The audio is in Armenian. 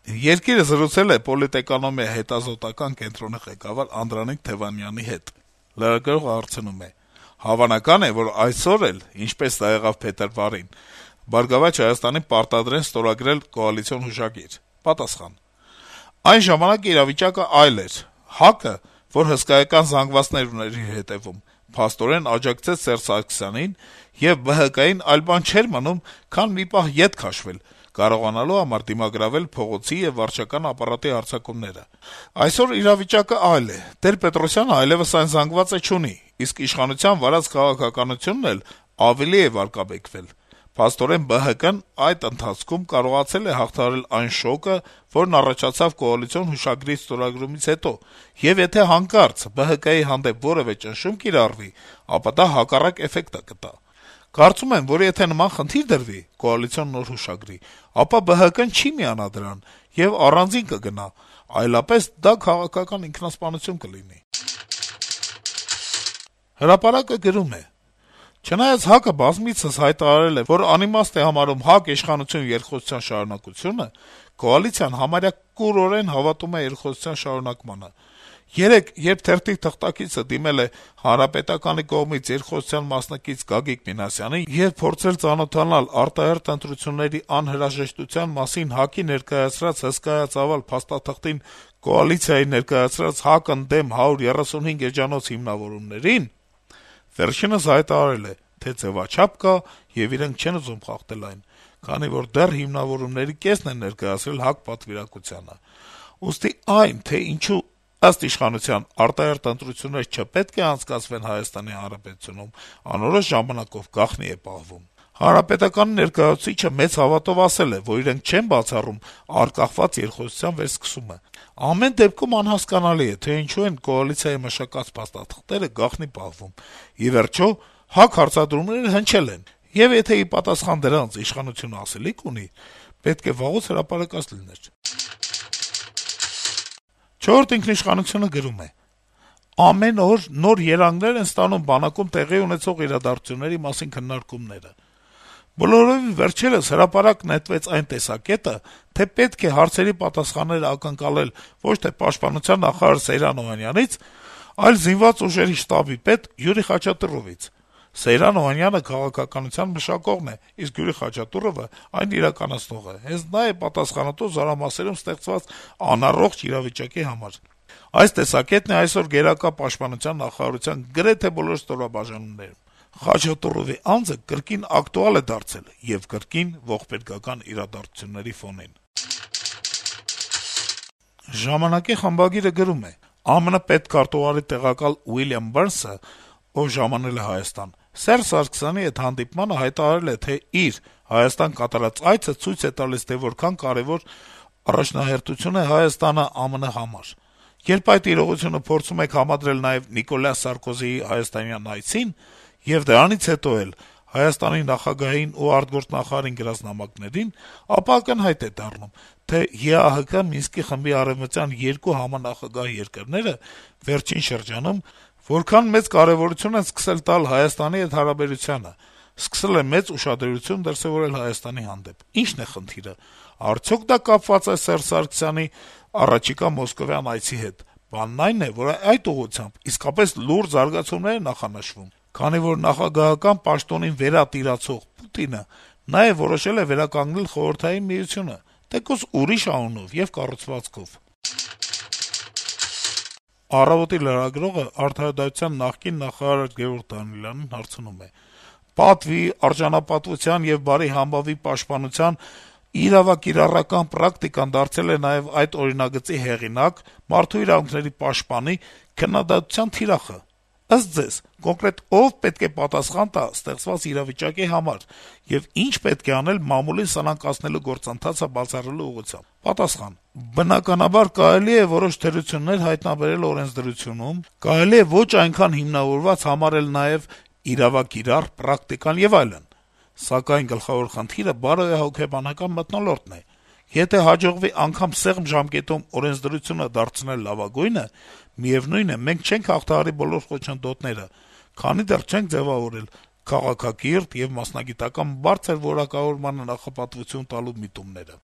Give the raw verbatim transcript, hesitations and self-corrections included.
Երկիրը զրուցել է պոլիտէկոնոմիա հետազոտական կենտրոնի ղեկավար Անդրանիկ Թևանյանի հետ: Լրագրողը հարցնում է. - Հավանական է, որ այսօր էլ, ինչպես դա եղավ փետրվարին, «Բարգավաճ Հայաստանին» պարտադրեն ստորագրել կոալիցիոն հուշագիր: Պատասխան. - Այն ժամանակ իրավիճակը այլ էր: ՀԱԿ-ը, որ հսկայական զանգվածներ ուներ իր հետեւում, փաստորեն աջակցեց Սերժ Սարգսյանին, եւ ԲՀԿ-ին այլ բան չէր մնում, քան մի պահ ետ քաշվել, կարողանալու համար դիմագրավել փողոցի եւ վարչական ապարատի հարձակումները: Այսօր իրավիճակը այլ է: Տեր-Պետրոսյանը այլեւս այն զանգվածը չունի, իսկ իշխանության վարած քաղաքականությունն էլ ավելի է վարկաբեկվել: Փաստորեն ԲՀԿ-ն այդ ընթացքում կարողացել է հաղթահարել այն շոկը, որն առաջացավ կոալիցիոն հուշագրի ստորագրումից հետո, եւ եթե հանկարծ ԲՀԿ-ի հանդեպ որեւէ ճնշում կիրառվի, ապա դա հակառակ էֆեկտը կտա: Կարծում եմ, որ եթե նման խնդիր դրվի կոալիցիոն նոր հուշագրի, ապա ԲՀԿ-ն չի միանա դրան եւ առանձին կգնա, այլապես դա քաղաքական ինքնասպանություն կլինի»: «Հրապարակ»-ը գրում է. - «Չնայած ՀԱԿ-ը բազմիցս հայտարարել է, որ անիմաստ է համարում ՀԱԿ-իշխանություն երկխոսության շարունակությունը, կոալիցիան համարյա կուրորեն հավատում է երկխոսության շարունակմանը: Երեկ, երբ թերթի թղթակիցը դիմել է Հանրապետականի կողմից երկխոսության մասնակից Գագիկ Մինասյանին եւ փորձել ծանոթանալ արտահերթ ընտրությունների անհրաժեշտության մասին ՀԱԿ-ի ներկայացրած հսկայածավալ փաստաթղթին կոալիցիայի ներկայացրած ՀԱԿ ընդդեմ հարյուր երեսունհինգ էջանոց հիմնավորումներին, վերջինս հայտարարել է, թե ձեւաչափ կա, եւ իրենք չեն ուզում խախտել այն, քանի որ դեռ հիմնավորումների կեսն են ներկայացրել ՀԱԿ պատվիրակությանը: Ուստի այն, թե ինչու, ըստ իշխանության, արտահերթ ընտրություններ չպետք է անցկացվեն Հայաստանի Հանրապետությունում, անորոշ ժամանակով գաղտնի է պահվում: Հանրապետականի ներկայացուցիչը մեծ հավատով ասել է, որ իրենք չեն բացառում անկախված երկխոսության վերսկսումը: Ամեն դեպքում անհասկանալի է, թե ինչու են կոալիցիայի մշակած փաստաթղթերը գաղտնի պահվում: Ի վերջո, ՀԱԿ հարցադրումները հնչել են, եւ եթե ի պատասխան դրանց իշխանությունը ասելիք ունի, պետք է վաղուց հրապարակած լիներ»: «Չորրորդ ինքնիշխանություն»-ը գրում է. - «Ամեն օր նոր երանգներ են ստանում բանակում տեղի ունեցող իրադարձությունների մասին քննարկումները: Բոլորովին վերջերս հրապարակ նետվեց այն տեսակետը, թե պետք է հարցերի պատասխանները ակնկալել ոչ թե պաշտպանության նախարար Սեյրան Օհանյանից, այլ Զինված ուժերի շտաբի պետ Յուրի Խաչատուրովից: Սեյրան Օհանյանը քաղաքականության մշակողն է, իսկ Յուրի Խաչատուրովը այն իրականացնողը: Հենց նա է պատասխանատու զորամասերում ստեղծված անառողջ իրավիճակի համար: Այս տեսակետն է այսօր գերակա պաշտպանության նախարարության գրեթե բոլոր ստորաբաժանումներում: Խաչատուրովի անձը կրկին ակտուալ է դարձել եւ կրկին ողբերգական իրադարձությունների ֆոնին»: «Ժամանակ»-ի խմբագիրը գրում է. - «ԱՄՆ պետքարտուղարի տեղակալ Ուիլյամ Բըրնսը, ով ժամանել է Հայաստան, Սերժ Սարգսյանի հետ հանդիպմանը հայտարարել է, թե իր Հայաստան կատարած այցը ցույց է տալիս, թե որքան կարեւոր առաջնահերթություն է Հայաստանը ԱՄՆ համար: Երբ այդ իրողությունը փորձում եք համադրել նաեւ Նիկոլյա Սարկոզիի հայաստանյան այցին, եւ դրանից հետո էլ Հայաստանի նախագահին ու արտգործնախարարին գրած նամակներին, ապա ակնհայտ է դառնում, թե ԵԱՀԿ Մինսկի խմբի արեւմտյան երկու համանախագահ երկրները վերջին շրջանում որքան մեծ կարեւորություն են սկսել տալ Հայաստանի հետ հարաբերությանը, սկսել են մեծ ուշադրություն դրսեւորել Հայաստանի հանդեպ: Ի՞նչն է խնդիրը: Արդյո՞ք դա կապված է Սերժ Սարգսյանի առաջիկա մոսկովյան այցի հետ: Բանն այն է, որ այդ ուղղությամբ իսկապես լուրջ զարգացումներ են նախանշվում, քանի որ նախագահական պաշտոնին վերատիրացող Պուտինը նաեւ որոշել է վերականգնել Խորհրդային Միությունը, թեկուզ ուրիշ անունով եւ կառուցվածքով»: «Առավոտ»-ի լրագրողը արդարադատության նախկին նախարար Գեորգ Դանիելյանին հարցնում է. - «Պատվի, արժանապատվության եւ բարի համբավի պաշտպանության իրավակիրառական պրակտիկան դարձել է նաեւ այդ օրինագծի հեղինակ, մարդու իրավունքների պաշտպանի քննադատության թիրախը: Ըստ Ձեզ, կոնկրետ ո՞վ պետք է պատասխան տա ստեղծված իրավիճակի համար, եւ ի՞նչ պետք է անել մամուլին սնանկացնելու գործընթացը բացառելու ուղղությամբ»: Պատասխան. - «Բնականաբար, կարելի է որոշ թերություններ հայտնաբերել օրենսդրությունում, կարելի է ոչ այնքան հիմնավորված համարել նաեւ իրավակիրառ պրակտիկան եւ այլն: Սակայն գլխավոր խնդիրը բարոյահոգեբանական մթնոլորտն է: Եթե հաջողվի անգամ սեղմ ժամկետում օրենսդրությունը դարձնել լավագույնը, միեւնույն է, մենք չենք հաղթահարի բոլոր խոչընդոտները, քանի դեռ չենք ձեւավորել քաղաքակիրթ եւ մասնագիտական բարձր որակավորմանը նախապատվություն տալու միտումները»: